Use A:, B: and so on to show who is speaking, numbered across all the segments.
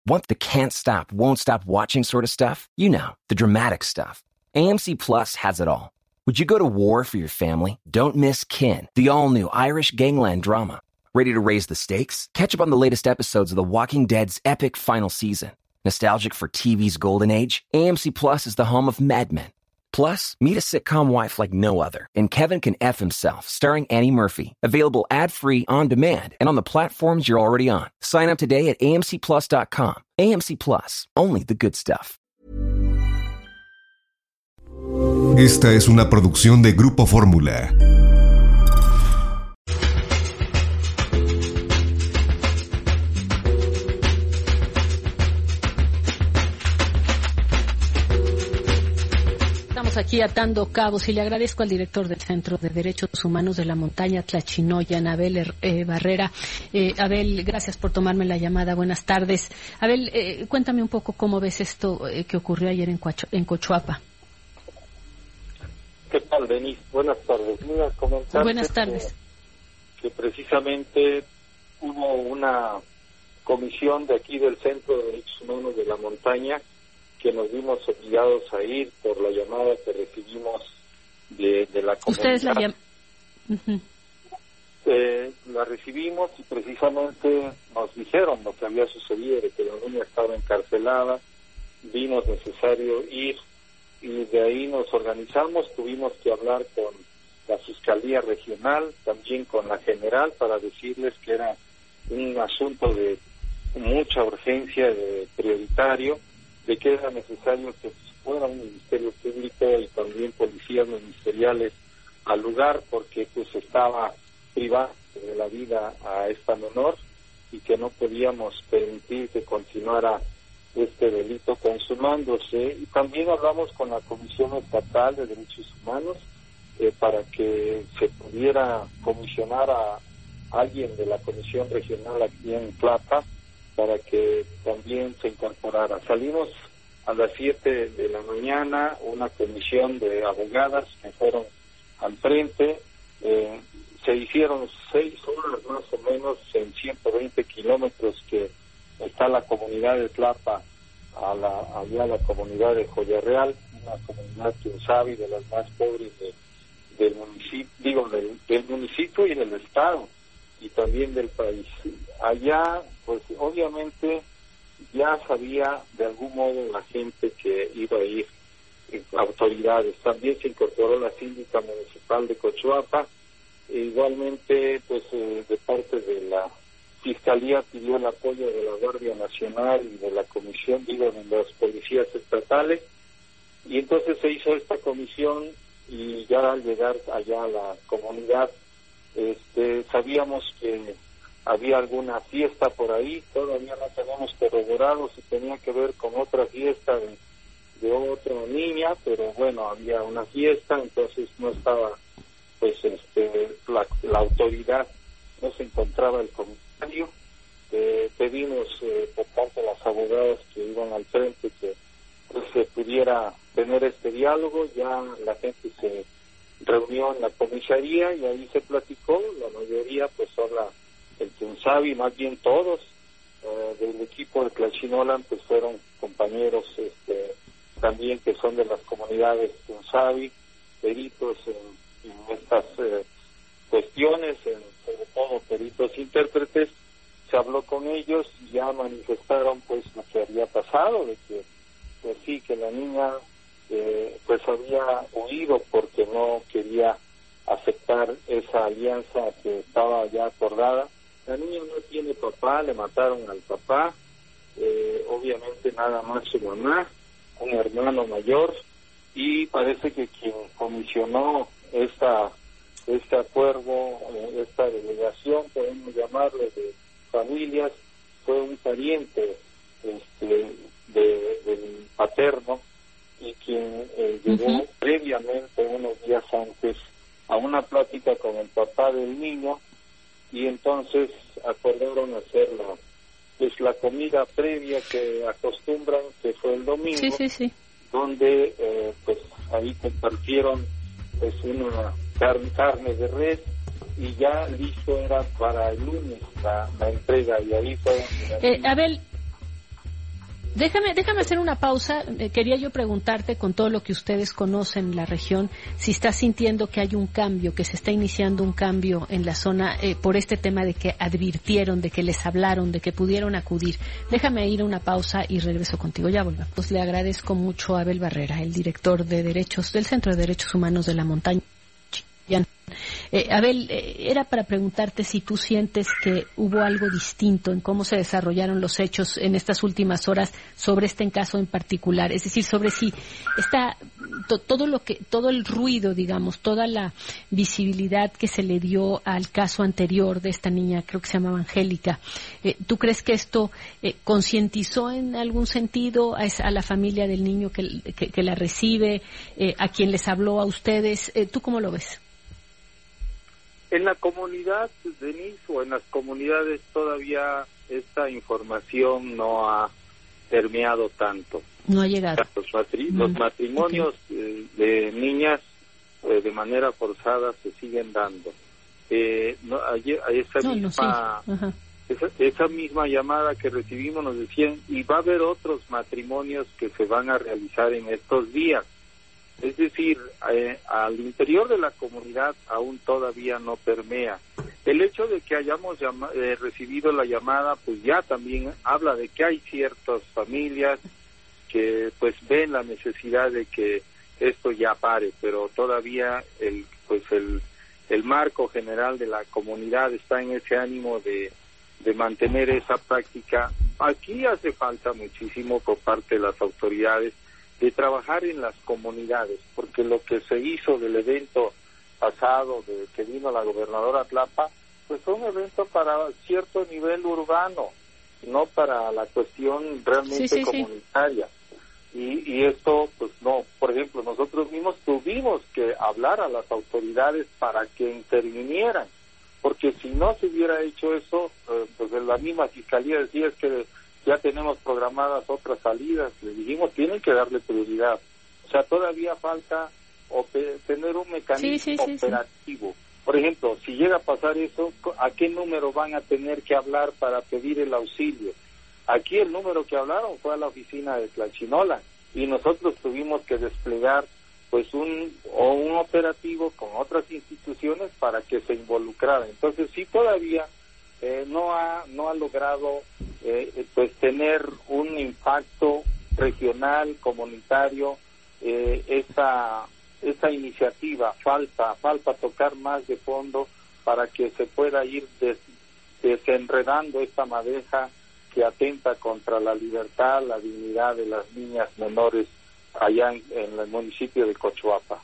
A: Want the can't stop, won't stop watching sort of stuff? You know, the dramatic stuff. AMC Plus has it all. Would you go to war for your family? Don't miss Kin, the all-new Irish gangland drama. Ready to raise the stakes? Catch up on the latest episodes of The Walking Dead's epic final season. Nostalgic for TV's golden age? AMC Plus is the home of Mad Men. Plus, meet a sitcom wife like no other in Kevin Can F Himself, starring Annie Murphy. Available ad-free, on demand, and on the platforms you're already on. Sign up today at amcplus.com. AMC Plus, only the good stuff.
B: Esta es una producción de Grupo Fórmula.
C: Aquí atando cabos y le agradezco al director del Centro de Derechos Humanos de la Montaña Tlachinoyan, Abel Barrera. Abel, gracias por tomarme la llamada. Buenas tardes. Abel, cuéntame un poco cómo ves esto que ocurrió ayer en Cochuapa.
D: ¿Qué tal, Denise? Buenas tardes. Mira, comentarte
C: Buenas tardes.
D: Que precisamente hubo una comisión de aquí del Centro de Derechos Humanos de la Montaña que nos vimos obligados a ir por la llamada que recibimos de la comunidad.
C: ¿Ustedes
D: la recibimos y precisamente nos dijeron lo que había sucedido, de que la niña estaba encarcelada, vimos necesario ir y de ahí nos organizamos, tuvimos que hablar con la Fiscalía Regional, también con la General, para decirles que era un asunto de mucha urgencia, prioritario, de que era necesario que fuera un Ministerio Público y también policías ministeriales al lugar, porque pues estaba privada de la vida a esta menor y que no podíamos permitir que continuara este delito consumándose. Y también hablamos con la Comisión Estatal de Derechos Humanos para que se pudiera comisionar a alguien de la Comisión Regional aquí en Tlapa para que también se incorporara. Salimos a las 7 de la mañana, una comisión de abogadas que fueron al frente, se hicieron 6 horas más o menos en 120 kilómetros que está la comunidad de Tlapa, allá la comunidad de Joya Real, una comunidad Tunzavi de las más pobres del municipio, del municipio y del estado, y también del país. Allá, pues obviamente ya sabía de algún modo la gente que iba a ir, autoridades. También se incorporó la síndica municipal de Cochuapa, igualmente pues de parte de la Fiscalía pidió el apoyo de la Guardia Nacional y de la Comisión, de las policías estatales, y entonces se hizo esta comisión y ya al llegar allá a la comunidad, sabíamos que había alguna fiesta por ahí, todavía no tenemos corroborado si tenía que ver con otra fiesta de otra niña, pero bueno, había una fiesta, entonces no estaba, pues la autoridad, no se encontraba el comisario. Pedimos por parte de las abogadas que iban al frente que pues, se pudiera tener este diálogo. Ya la gente se reunió en la comisaría y ahí se platicó. La mayoría pues habla el Tunzavi, más bien todos del equipo de Tlachinolan pues fueron compañeros también que son de las comunidades Tunzavi, peritos en estas cuestiones, sobre todo peritos intérpretes. Se habló con ellos y ya manifestaron pues lo que había pasado, de que pues sí, que la niña pues había huido porque no quería aceptar esa alianza que estaba ya acordada. La niña no tiene papá, le mataron al papá, obviamente nada más su mamá, un hermano mayor, y parece que quien comisionó este acuerdo, esta delegación, podemos llamarle, de familias, fue un pariente del paterno, y quien llegó previamente, unos días antes, a una plática con el papá del niño, y entonces acordaron hacer la comida previa que acostumbran, que fue el domingo, donde pues ahí compartieron pues una carne de res, y ya listo era para el lunes la entrega, y ahí fue...
C: Déjame hacer una pausa. Quería yo preguntarte, con todo lo que ustedes conocen en la región, si estás sintiendo que hay un cambio, que se está iniciando un cambio en la zona por este tema de que advirtieron, de que les hablaron, de que pudieron acudir. Déjame ir a una pausa y regreso contigo. Ya volvemos. Pues le agradezco mucho a Abel Barrera, el director de derechos del Centro de Derechos Humanos de la Montaña. Abel, era para preguntarte si tú sientes que hubo algo distinto en cómo se desarrollaron los hechos en estas últimas horas sobre este caso en particular, es decir, sobre si está todo el ruido, digamos, toda la visibilidad que se le dio al caso anterior de esta niña, creo que se llamaba Angélica. ¿Tú crees que esto concientizó en algún sentido a la familia del niño que la recibe, a quien les habló a ustedes? ¿Tú cómo lo ves?
D: En la comunidad, Denise, o en las comunidades todavía esta información no ha permeado tanto.
C: No ha llegado.
D: Los matrimonios de niñas de manera forzada se siguen dando. Esa misma llamada que recibimos nos decían, y va a haber otros matrimonios que se van a realizar en estos días. Es decir, al interior de la comunidad aún todavía no permea. El hecho de que hayamos recibido la llamada, pues ya también habla de que hay ciertas familias que pues ven la necesidad de que esto ya pare, pero todavía el marco general de la comunidad está en ese ánimo de mantener esa práctica. Aquí hace falta muchísimo por parte de las autoridades de trabajar en las comunidades, porque lo que se hizo del evento pasado, de que vino la gobernadora Tlapa, pues fue un evento para cierto nivel urbano, no para la cuestión realmente comunitaria. Y esto, pues no, por ejemplo, nosotros mismos tuvimos que hablar a las autoridades para que intervinieran, porque si no se hubiera hecho eso, pues la misma fiscalía decía es que ya tenemos programadas otras salidas. Le dijimos, tienen que darle prioridad. O sea, todavía falta tener un mecanismo operativo. Por ejemplo, si llega a pasar eso, ¿a qué número van a tener que hablar para pedir el auxilio? Aquí el número que hablaron fue a la oficina de Tlachinolan y nosotros tuvimos que desplegar pues un operativo con otras instituciones para que se involucraran. Entonces, sí, todavía no ha logrado pues tener un impacto regional, comunitario, esa iniciativa. Falta tocar más de fondo para que se pueda ir desenredando esta madeja que atenta contra la libertad, la dignidad de las niñas menores allá en el municipio de Cochuapa.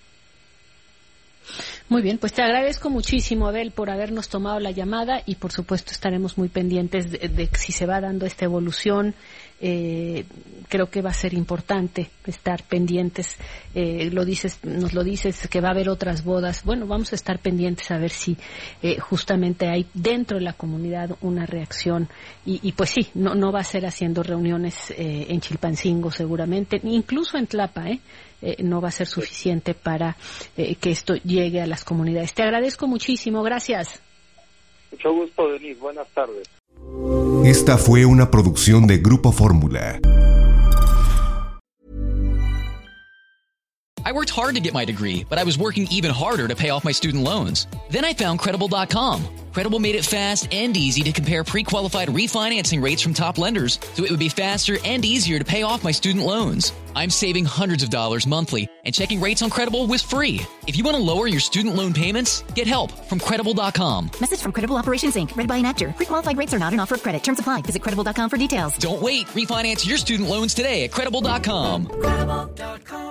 C: Muy bien, pues te agradezco muchísimo, Abel, por habernos tomado la llamada y por supuesto estaremos muy pendientes de si se va dando esta evolución. Creo que va a ser importante estar pendientes. Nos lo dices que va a haber otras bodas. Bueno, vamos a estar pendientes a ver si justamente hay dentro de la comunidad una reacción y pues sí, no va a ser haciendo reuniones en Chilpancingo seguramente, incluso en Tlapa, no va a ser suficiente para que esto llegue a las comunidades. Te agradezco muchísimo, gracias.
D: Mucho gusto, Denise, buenas tardes.
B: Esta fue una producción de Grupo Fórmula.
E: I worked hard to get my degree, but I was working even harder to pay off my student loans. Then I found Credible.com. Credible made it fast and easy to compare pre-qualified refinancing rates from top lenders, so it would be faster and easier to pay off my student loans. I'm saving hundreds of dollars monthly, and checking rates on Credible was free. If you want to lower your student loan payments, get help from Credible.com.
F: Message from Credible Operations, Inc., read by an actor. Pre-qualified rates are not an offer of credit. Terms apply. Visit Credible.com for details.
E: Don't wait. Refinance your student loans today at Credible.com. Credible.com.